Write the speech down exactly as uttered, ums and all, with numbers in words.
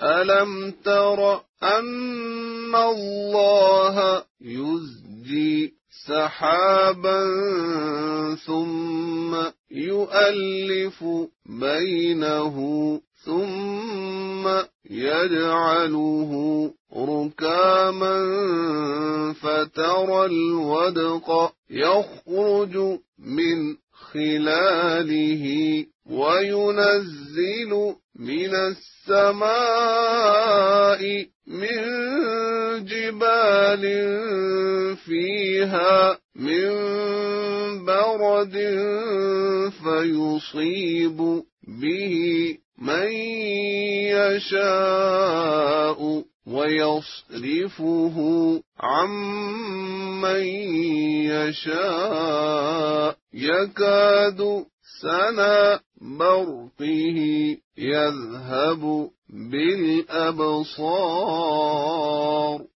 ألم تر أن الله يزجي سحابا ثم يؤلف بينه ثم يجعله ركاما فترى الودق يخرج من خلاله وينزل من السماء من جبال فيها من برد فيصيب به من يشاء ويصرفه عن من يشاء يكاد سنا برقه يذهب بالأبصار